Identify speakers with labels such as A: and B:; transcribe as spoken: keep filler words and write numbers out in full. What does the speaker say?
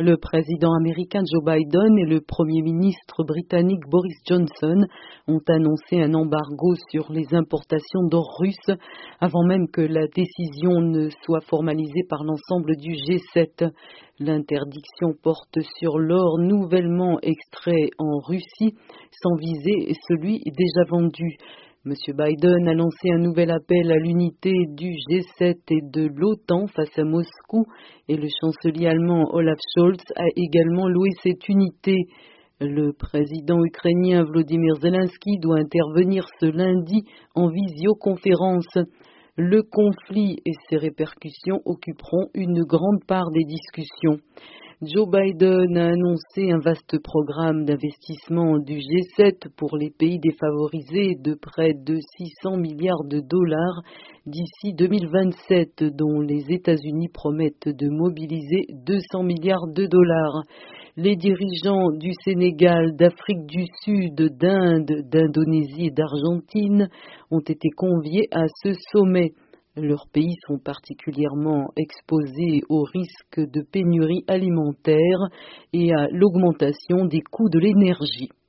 A: Le président américain Joe Biden et le premier ministre britannique Boris Johnson ont annoncé un embargo sur les importations d'or russe avant même que la décision ne soit formalisée par l'ensemble du G sept. L'interdiction porte sur l'or nouvellement extrait en Russie sans viser celui déjà vendu. M. Biden a lancé un nouvel appel à l'unité du G sept et de l'OTAN face à Moscou et le chancelier allemand Olaf Scholz a également loué cette unité. Le président ukrainien Volodymyr Zelensky doit intervenir ce lundi en visioconférence. Le conflit et ses répercussions occuperont une grande part des discussions. Joe Biden a annoncé un vaste programme d'investissement du G sept pour les pays défavorisés de près de six cents milliards de dollars d'ici deux mille vingt-sept, dont les États-Unis promettent de mobiliser deux cents milliards de dollars. Les dirigeants du Sénégal, d'Afrique du Sud, d'Inde, d'Indonésie et d'Argentine ont été conviés à ce sommet. Leurs pays sont particulièrement exposés au risque de pénurie alimentaire et à l'augmentation des coûts de l'énergie.